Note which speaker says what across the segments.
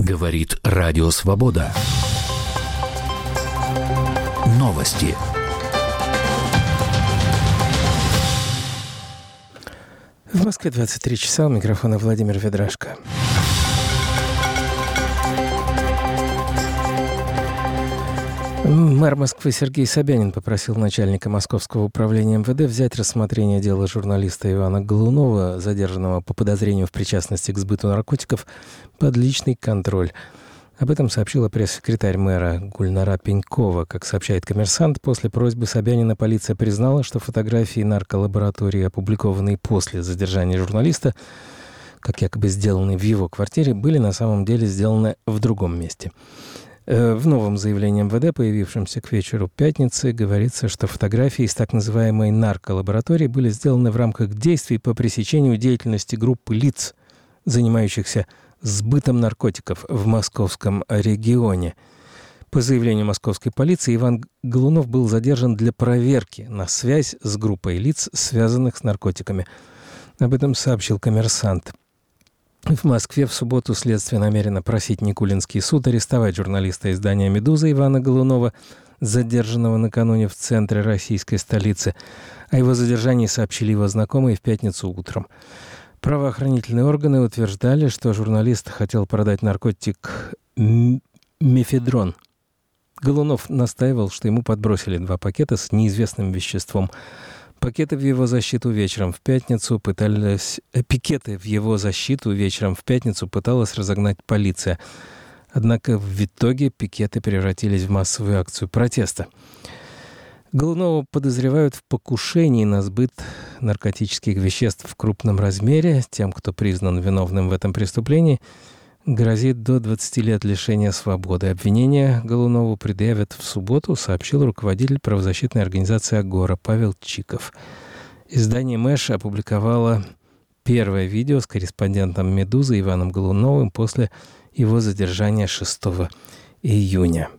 Speaker 1: Говорит Радио Свобода. Новости.
Speaker 2: В Москве 23 часа. У микрофона Владимир Ведрашко. Мэр Москвы Сергей Собянин попросил начальника Московского управления МВД взять рассмотрение дела журналиста Ивана Голунова, задержанного по подозрению в причастности к сбыту наркотиков, под личный контроль. Об этом сообщила пресс-секретарь мэра Гульнара Пенькова. Как сообщает «Коммерсант», после просьбы Собянина полиция признала, что фотографии нарколаборатории, опубликованные после задержания журналиста, как якобы сделанные в его квартире, были на самом деле сделаны в другом месте. В новом заявлении МВД, появившемся к вечеру пятницы, говорится, что фотографии из так называемой нарколаборатории были сделаны в рамках действий по пресечению деятельности группы лиц, занимающихся сбытом наркотиков в московском регионе. По заявлению московской полиции, Иван Голунов был задержан для проверки на связь с группой лиц, связанных с наркотиками. Об этом сообщил «Коммерсант». В Москве в субботу следствие намерено просить Никулинский суд арестовать журналиста издания «Медуза» Ивана Голунова, задержанного накануне в центре российской столицы. О его задержании сообщили его знакомые в пятницу утром. Правоохранительные органы утверждали, что журналист хотел продать наркотик мефедрон. Голунов настаивал, что ему подбросили 2 пакета с неизвестным веществом. Пикеты в его защиту вечером в пятницу пыталась разогнать полиция. Однако в итоге пикеты превратились в массовую акцию протеста. Голунова подозревают в покушении на сбыт наркотических веществ в крупном размере. Тем, кто признан виновным в этом преступлении, грозит до 20 лет лишения свободы. Обвинение Голунову предъявят в субботу, сообщил руководитель правозащитной организации «Агора» Павел Чиков. Издание «Мэш» опубликовало первое видео с корреспондентом «Медузы» Иваном Голуновым после его задержания 6 июня.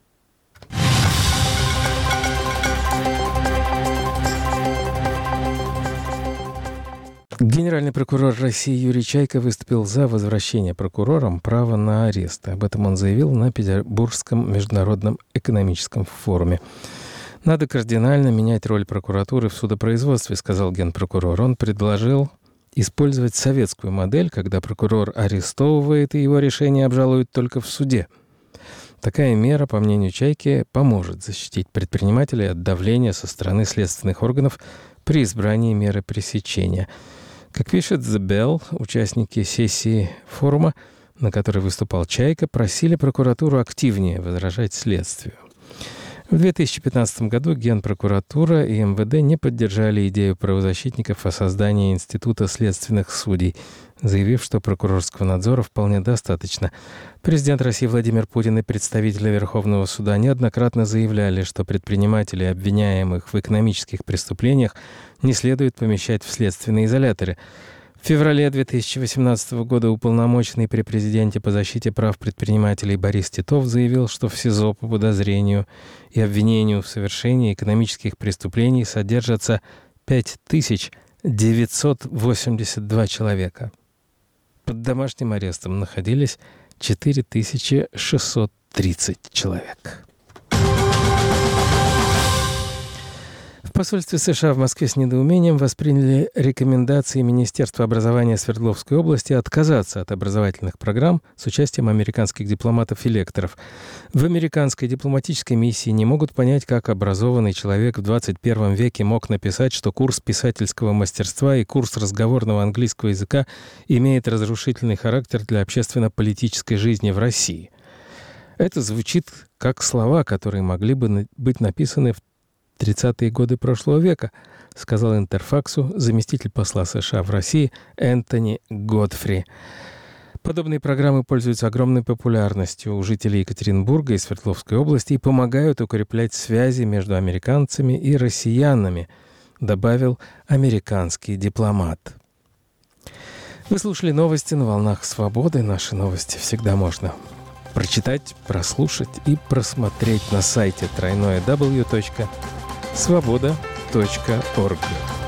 Speaker 2: Генеральный прокурор России Юрий Чайка выступил за возвращение прокурорам права на арест. Об этом он заявил на Петербургском международном экономическом форуме. «Надо кардинально менять роль прокуратуры в судопроизводстве», — сказал генпрокурор. Он предложил использовать советскую модель, когда прокурор арестовывает и его решение обжалуют только в суде. Такая мера, по мнению Чайки, поможет защитить предпринимателей от давления со стороны следственных органов при избрании меры пресечения. Как пишет The Bell, участники сессии форума, на которой выступал Чайка, просили прокуратуру активнее возражать следствию. В 2015 году Генпрокуратура и МВД не поддержали идею правозащитников о создании Института следственных судей, заявив, что прокурорского надзора вполне достаточно. Президент России Владимир Путин и представители Верховного суда неоднократно заявляли, что предпринимателей, обвиняемых в экономических преступлениях, не следует помещать в следственные изоляторы. В феврале 2018 года уполномоченный при президенте по защите прав предпринимателей Борис Титов заявил, что в СИЗО по подозрению и обвинению в совершении экономических преступлений содержатся 5982 человека. Под домашним арестом находились 4630 человек. В посольстве США в Москве с недоумением восприняли рекомендации Министерства образования Свердловской области отказаться от образовательных программ с участием американских дипломатов и лекторов. В американской дипломатической миссии не могут понять, как образованный человек в 21 веке мог написать, что курс писательского мастерства и курс разговорного английского языка имеет разрушительный характер для общественно-политической жизни в России. Это звучит как слова, которые могли бы быть написаны в 30-е годы прошлого века, сказал Интерфаксу заместитель посла США в России Энтони Годфри. Подобные программы пользуются огромной популярностью у жителей Екатеринбурга и Свердловской области и помогают укреплять связи между американцами и россиянами, добавил американский дипломат. Вы слушали новости на волнах свободы. Наши новости всегда можно прочитать, прослушать и просмотреть на сайте www.svoboda.org.